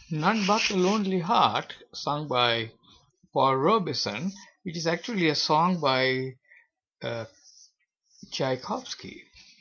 None But a Lonely Heart, sung by Paul Robeson. It is actually a song by uh, Tchaikovsky.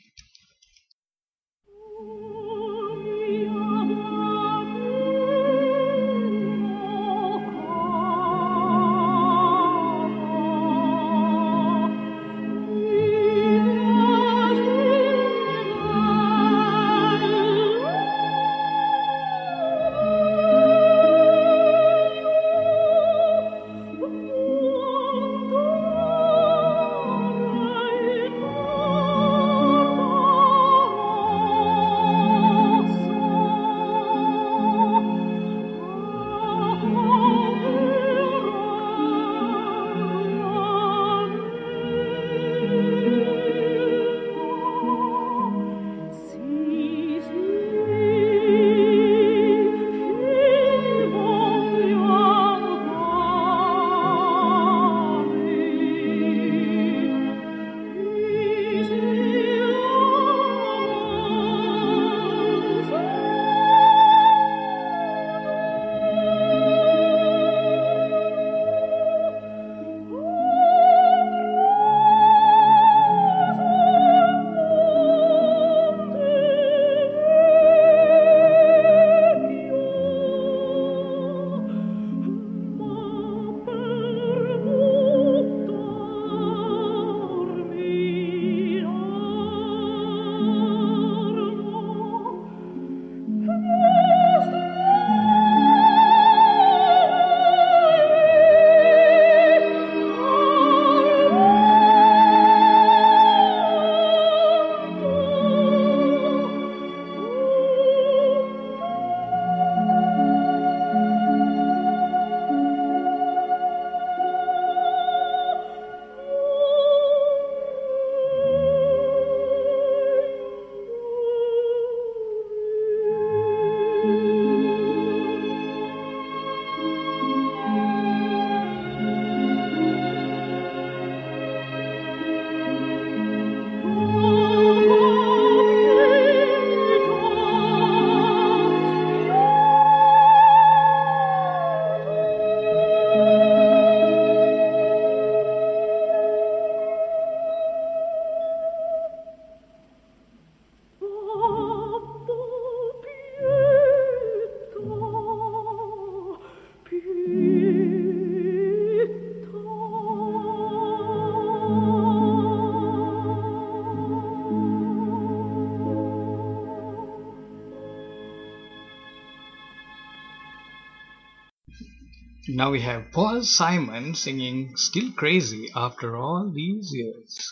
Now we have Paul Simon singing Still Crazy After All These Years.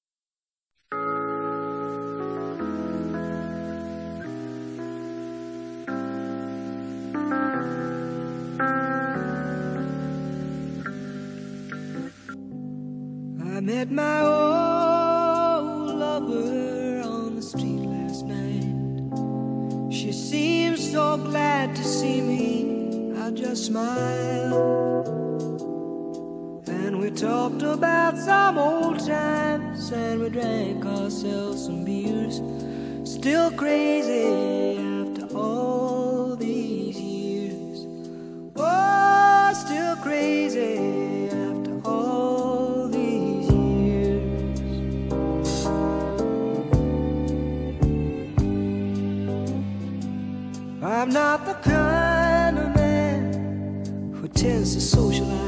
I met my old lover on the street last night. She seemed so glad to see me, I just smiled. And we talked about some old times, and we drank ourselves some beers. Still crazy after all these years. Oh, still crazy after all these years. I'm not the kind of man who tends to socialize.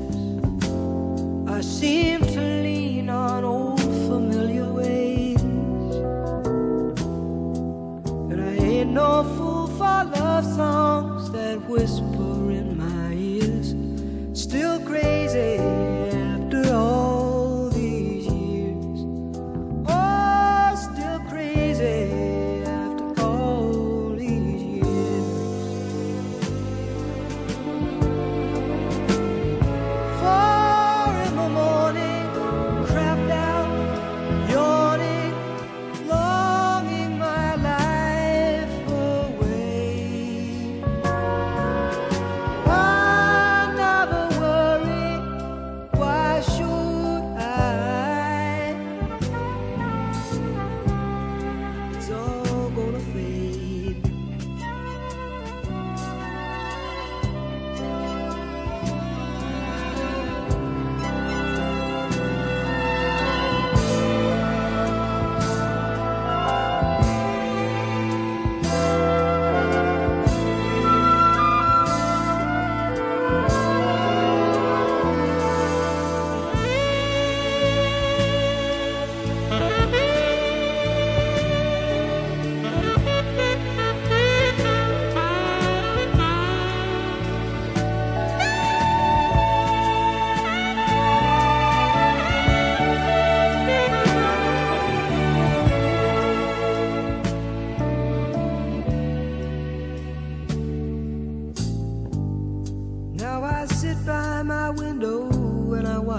I seem to lean on old familiar ways, and I ain't no fool for love songs that whisper in my ears. Still crazy after all these years. Oh, still crazy after all these years. Four in the morning, crapped out, yawning, longing my life away. I never worry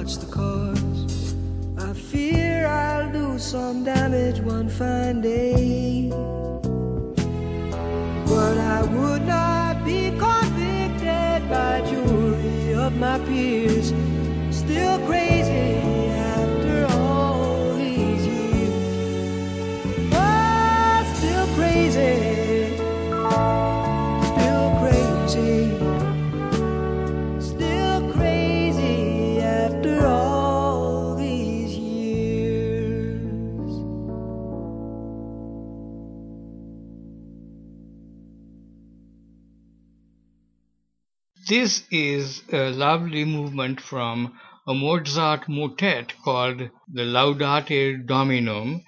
what's the cause? I fear I'll do some damage one fine day. But I would not be convicted by jury of my peers. Still crazy after all these years. Oh, still crazy. Still crazy. Still crazy after all these years. This is a lovely movement from a Mozart motet called the Laudate Dominum.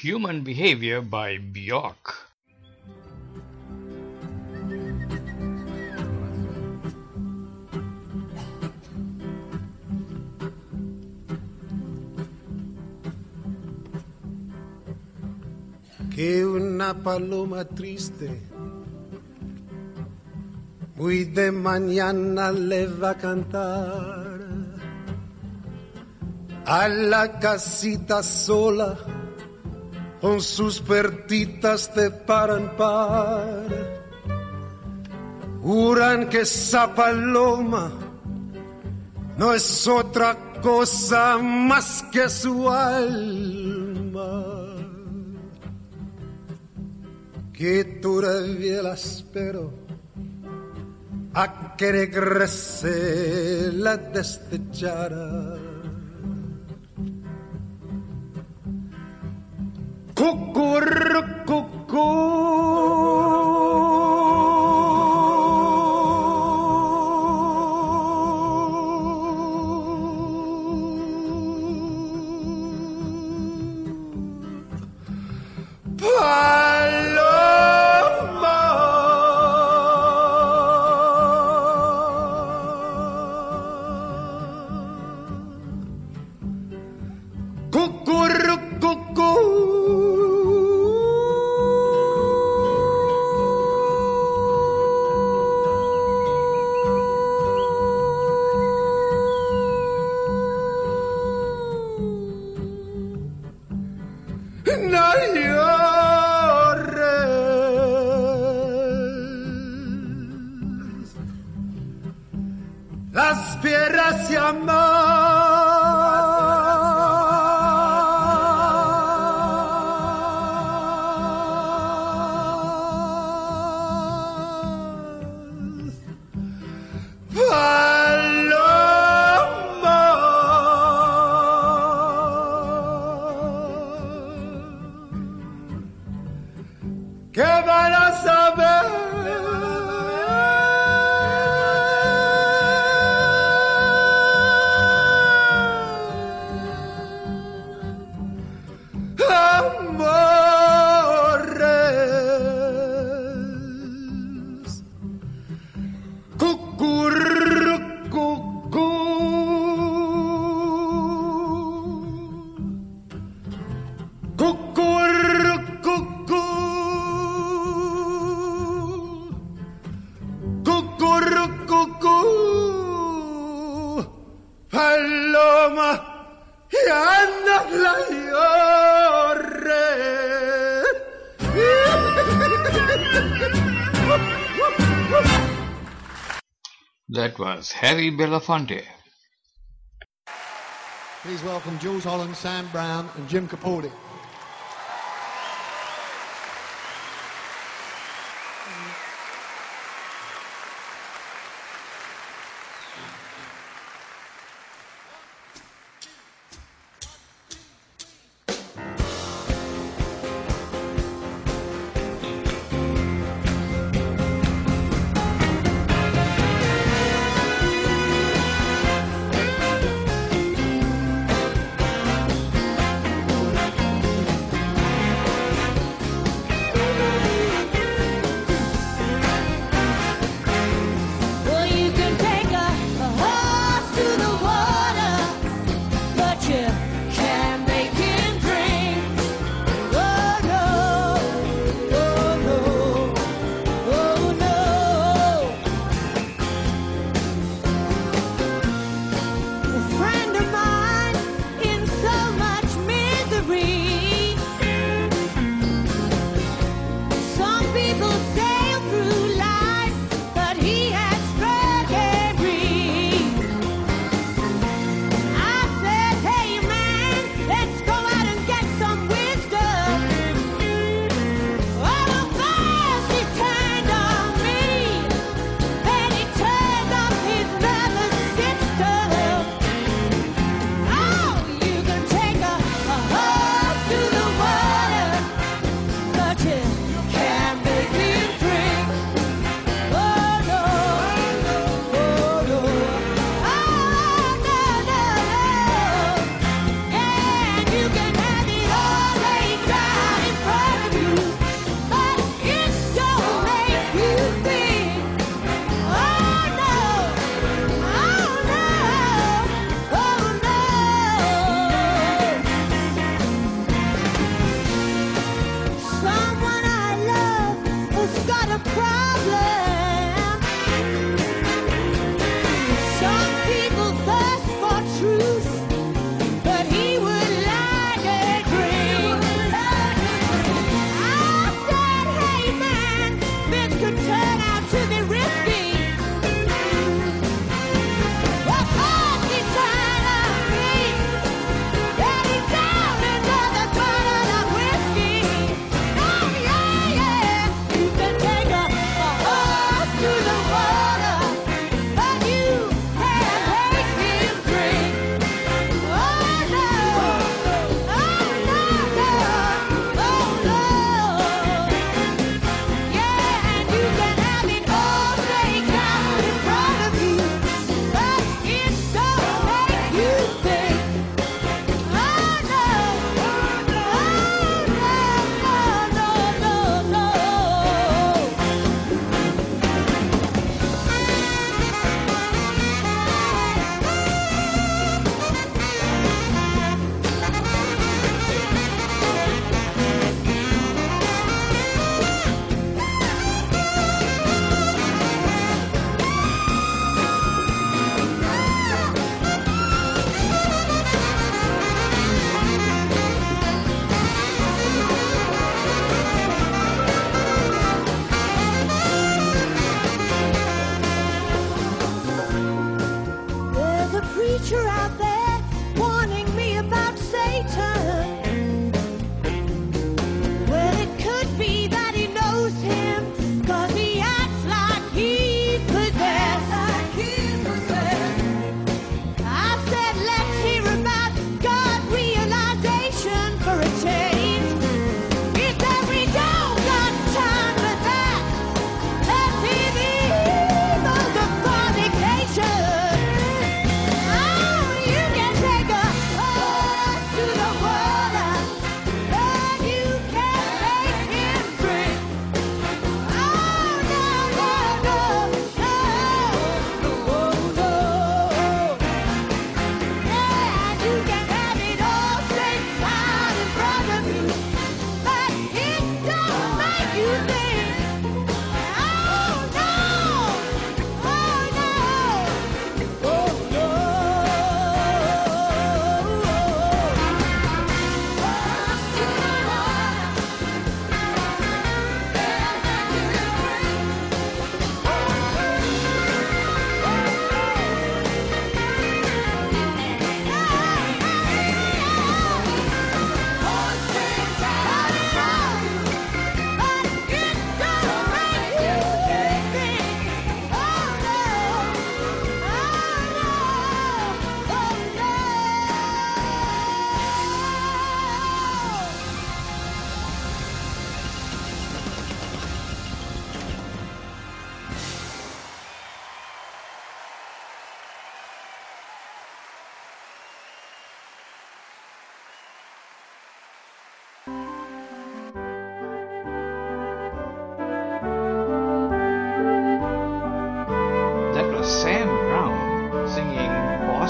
Human Behavior by Bjork. Que una paloma triste muy de mañana le va a cantar a la casita sola con sus pertitas de par en par. Juran que esa paloma no es otra cosa más que su alma, que todavía la espero a que regrese la desdichada. Las piedras se aman. Paloma, ¿qué van a saber? Paloma, y anda la That was Harry Belafonte. Please welcome Jules Holland, Sam Brown and Jim Capaldi.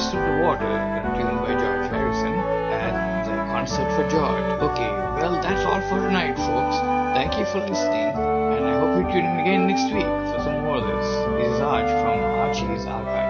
Taste of the Water, tuned by George Harrison at the Concert for George. Okay, well, that's all for tonight, folks. Thank you for listening, and I hope you tune in again next week for some more of this. This is Arch from Archie's Archive.